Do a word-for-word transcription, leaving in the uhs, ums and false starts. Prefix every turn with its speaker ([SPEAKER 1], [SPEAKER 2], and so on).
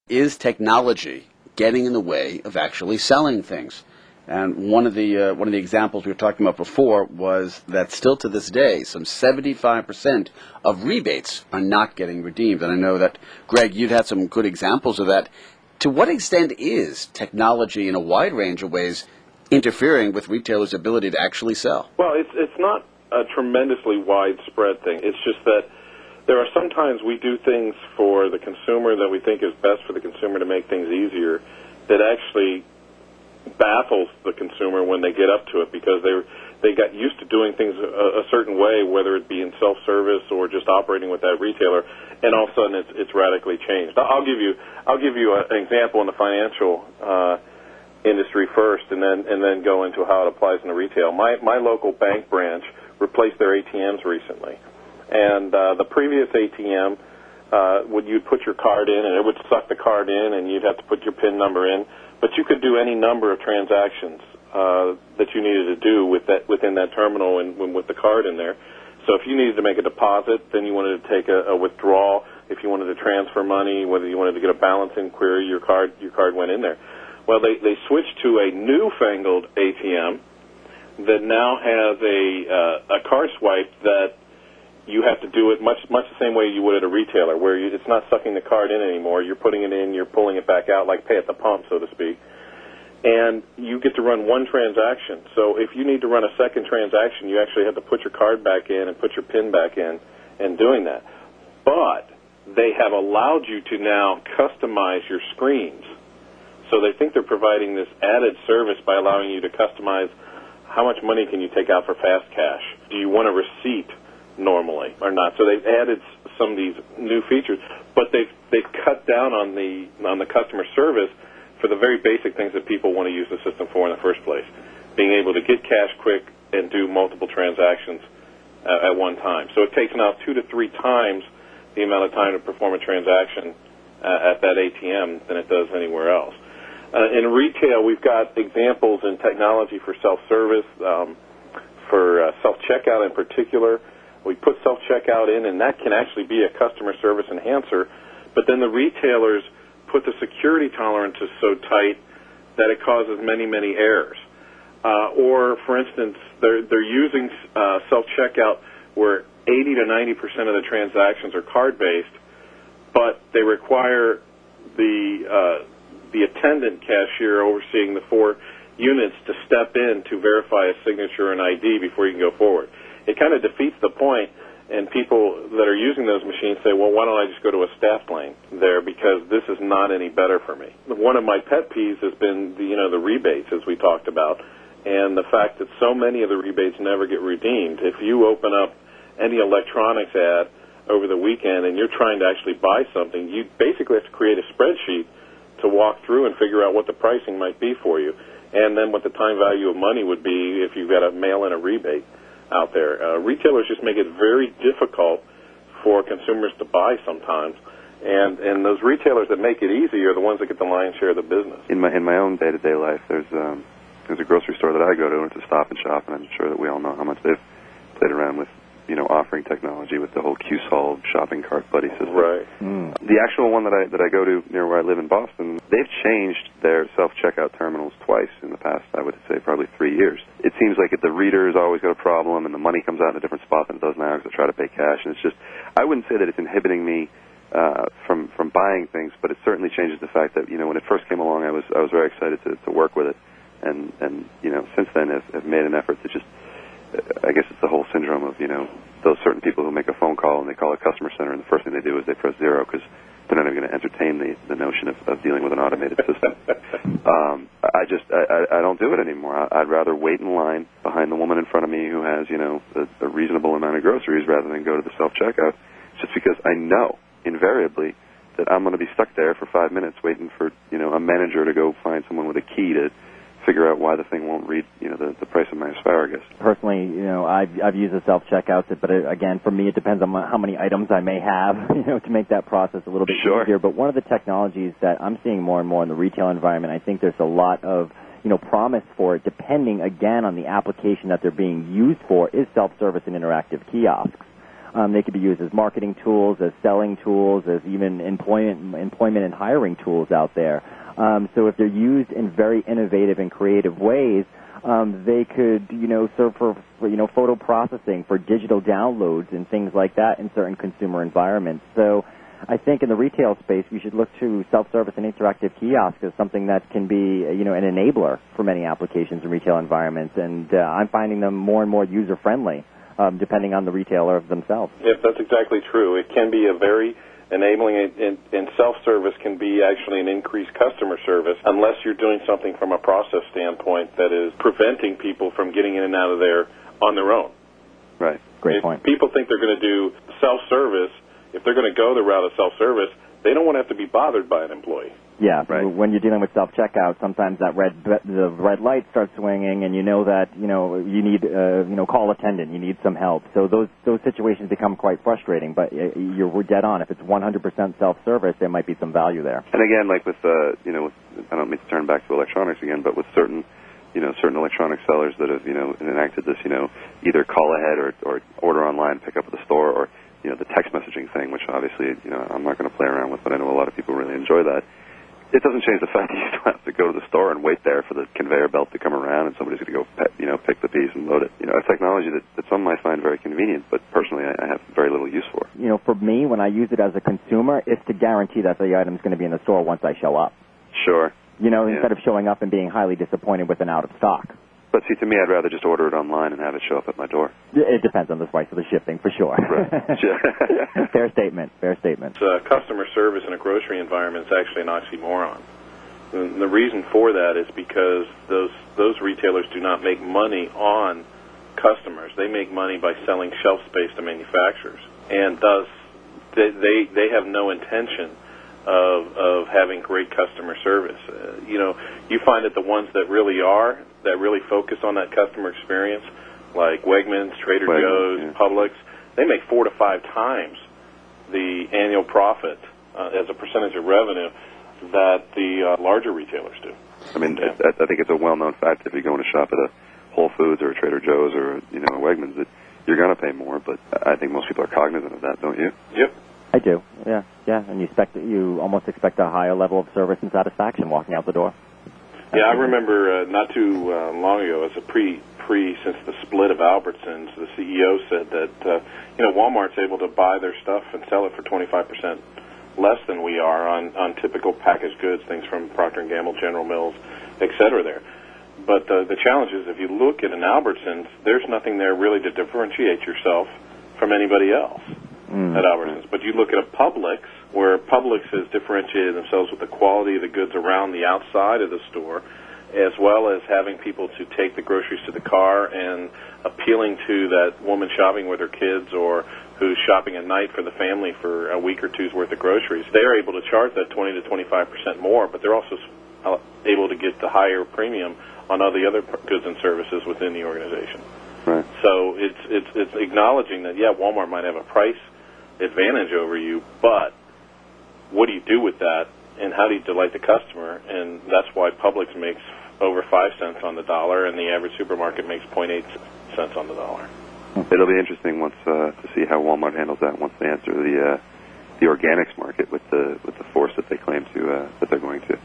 [SPEAKER 1] is technology getting in the way of actually selling things? And one of the uh, one of the examples we were talking about before was that still to this day, some seventy-five percent of rebates are not getting redeemed. And I know that, Greg, you'd had some good examples of that. To what extent is technology in a wide range of ways interfering with retailers' ability to actually sell?
[SPEAKER 2] Well, it's it's not a tremendously widespread thing. It's just that there are sometimes we do things for the consumer that we think is best for the consumer to make things easier that actually baffles the consumer when they get up to it because they they got used to doing things a, a certain way, whether it be in self-service or just operating with that retailer, and all of a sudden it's it's radically changed. I'll give you I'll give you a, an example in the financial uh, industry first, and then and then go into how it applies in the retail. My my local bank branch replaced their A T Ms recently, and uh, the previous A T M uh, would you'd put your card in and it would suck the card in, and you'd have to put your PIN number in. But you could do any number of transactions uh, that you needed to do with that within that terminal and, and with the card in there. So if you needed to make a deposit, then you wanted to take a, a withdrawal. If you wanted to transfer money, whether you wanted to get a balance inquiry, your card your card went in there. Well, they they switched to a newfangled A T M that now has a uh, a card swipe that you have to do it much much the same way you would at a retailer, where you, it's not sucking the card in anymore. You're putting it in, you're pulling it back out, like pay at the pump, so to speak. And you get to run one transaction. So if you need to run a second transaction, you actually have to put your card back in and put your PIN back in and doing that. But they have allowed you to now customize your screens. So they think they're providing this added service by allowing you to customize how much money can you take out for fast cash. Do you want a receipt normally or not? So they've added some of these new features, but they've they've cut down on the on the customer service for the very basic things that people want to use the system for in the first place, being able to get cash quick and do multiple transactions uh, at one time. So it takes now two to three times the amount of time to perform a transaction uh, at that A T M than it does anywhere else. Uh, in retail, we've got examples in technology for self-service, um, for uh, self-checkout in particular. We put self-checkout in, and that can actually be a customer service enhancer, but then the retailers put the security tolerances so tight that it causes many, many errors. Uh, or, for instance, they're, they're using uh, self-checkout where eighty to ninety percent of the transactions are card-based, but they require the, uh, the attendant cashier overseeing the four units to step in to verify a signature and I D before you can go forward. It kind of defeats the point, and people that are using those machines say, well, why don't I just go to a staff lane there because this is not any better for me. One of my pet peeves has been the, you know, the rebates, as we talked about, and the fact that so many of the rebates never get redeemed. If you open up any electronics ad over the weekend and you're trying to actually buy something, you basically have to create a spreadsheet to walk through and figure out what the pricing might be for you, and then what the time value of money would be if you've got to mail in a rebate out there. Uh, retailers just make it very difficult for consumers to buy sometimes, and and those retailers that make it easy are the ones that get the lion's share of the business.
[SPEAKER 3] In my in my own day-to-day life, there's um, there's a grocery store that I go to, and it's a Stop and Shop, and I'm sure that we all know how much they've played around with, you know, offering technology with the whole Q-Solve shopping cart buddy system.
[SPEAKER 2] Right.
[SPEAKER 3] Mm. The actual one that I that I go to near where I live in Boston, they've changed their self-checkout terminals twice in the past, I would say, probably three years. It seems like if the reader's always got a problem and the money comes out in a different spot than it does now because they try to pay cash, and it's just, I wouldn't say that it's inhibiting me uh, from from buying things, but it certainly changes the fact that, you know, when it first came along, I was I was very excited to, to work with it, and and you know, since then have, have made an effort to just, I guess it's the whole syndrome of, you know, those certain people who make a phone call and they call a customer center, and the first thing they do is they press zero because they're not even going to entertain the, the notion of, of dealing with an automated system. um, I just, I, I don't do it anymore. I, I'd rather wait in line behind the woman in front of me who has, you know, a, a reasonable amount of groceries rather than go to the self-checkout, just because I know invariably that I'm going to be stuck there for five minutes waiting for, you know, a manager to go find someone with a key to figure out why the thing won't read, you know, the, the price of my asparagus.
[SPEAKER 4] Personally, you know, I've, I've used the self-checkout, but it, again, for me, it depends on my, how many items I may have, you know, to make that process a little bit
[SPEAKER 3] sure.
[SPEAKER 4] easier. But one of the technologies that I'm seeing more and more in the retail environment, I think there's a lot of, you know, promise for it, depending, again, on the application that they're being used for, is self-service and interactive kiosks. Um, they could be used as marketing tools, as selling tools, as even employment, employment and hiring tools out there. Um, so if they're used in very innovative and creative ways, um, they could, you know, serve for, for, you know, photo processing, for digital downloads and things like that in certain consumer environments. So I think in the retail space, we should look to self-service and interactive kiosks as something that can be, you know, an enabler for many applications in retail environments. And uh, I'm finding them more and more user-friendly. Um, depending on the retailer themselves.
[SPEAKER 2] Yes, that's exactly true. It can be a very enabling, and, and self-service can be actually an increased customer service unless you're doing something from a process standpoint that is preventing people from getting in and out of there on their own.
[SPEAKER 3] Right.
[SPEAKER 4] Great
[SPEAKER 2] if
[SPEAKER 4] point.
[SPEAKER 2] People think they're going to do self-service. If they're going to go the route of self-service, they don't want to have to be bothered by an employee.
[SPEAKER 4] Yeah,
[SPEAKER 3] right.
[SPEAKER 4] When you're dealing with self-checkout, sometimes that red the red light starts swinging, and you know that you know you need uh, you know call attendant, you need some help. So those those situations become quite frustrating. But you're we're dead on. If it's one hundred percent self-service, there might be some value there.
[SPEAKER 3] And again, like with uh, you know, with, I don't mean to turn back to electronics again, but with certain you know certain electronic sellers that have you know enacted this you know either call ahead or or order online, pick up at the store, or you know the text messaging thing, which obviously you know I'm not going to play around with, but I know a lot of people really enjoy that. It doesn't change the fact that you still have to go to the store and wait there for the conveyor belt to come around, and somebody's going to go, pe- you know, pick the piece and load it. You know, a technology that, that some might find very convenient, but personally, I, I have very little use for.
[SPEAKER 4] You know, for me, when I use it as a consumer, it's to guarantee that the item's going to be in the store once I show up.
[SPEAKER 3] Sure.
[SPEAKER 4] You know,
[SPEAKER 3] yeah.
[SPEAKER 4] instead of showing up and being highly disappointed with an out of stock.
[SPEAKER 3] But see, to me, I'd rather just order it online and have it show up at my door.
[SPEAKER 4] It depends on the price of the shipping, for sure.
[SPEAKER 3] Right.
[SPEAKER 4] Fair statement. Fair statement.
[SPEAKER 2] Uh, customer service in a grocery environment is actually an oxymoron. And the reason for that is because those those retailers do not make money on customers. They make money by selling shelf space to manufacturers, and thus they they, they have no intention of of having great customer service. Uh, you know, you find that the ones that really are that really focus on that customer experience, like Wegmans, Trader
[SPEAKER 3] Wegmans,
[SPEAKER 2] Joe's,
[SPEAKER 3] yeah.
[SPEAKER 2] Publix, they make four to five times the annual profit uh, as a percentage of revenue that the uh, larger retailers do.
[SPEAKER 3] I mean,
[SPEAKER 2] Yeah.
[SPEAKER 3] I, I think it's a well-known fact if you're going to shop at a Whole Foods or a Trader Joe's or you know a Wegmans that you're going to pay more. But I think most people are cognizant of that, don't you?
[SPEAKER 2] Yep.
[SPEAKER 4] I do. Yeah, yeah. And you expect you almost expect a higher level of service and satisfaction walking out the door.
[SPEAKER 2] Yeah, I remember uh, not too uh, long ago, as a pre pre since the split of Albertsons, the C E O said that uh, you know Walmart's able to buy their stuff and sell it for twenty-five percent less than we are on, on typical packaged goods, things from Procter and Gamble, General Mills, et cetera there. But uh, the challenge is if you look at an Albertsons, there's nothing there really to differentiate yourself from anybody else
[SPEAKER 4] Mm.
[SPEAKER 2] at Albertsons. But you look at a Publix, where Publix has differentiated themselves with the quality of the goods around the outside of the store, as well as having people to take the groceries to the car and appealing to that woman shopping with her kids or who's shopping at night for the family for a week or two's worth of groceries. They're able to charge that twenty to twenty-five percent more, but they're also able to get the higher premium on all the other goods and services within the organization.
[SPEAKER 3] Right.
[SPEAKER 2] So it's it's it's acknowledging that, yeah, Walmart might have a price advantage over you, but what do you do with that, and how do you delight the customer? And that's why Publix makes over five cents on the dollar, and the average supermarket makes zero point eight cents on the dollar.
[SPEAKER 3] It'll be interesting once uh, to see how Walmart handles that once they enter the uh, the organics market with the with the force that they claim to uh, that they're going to.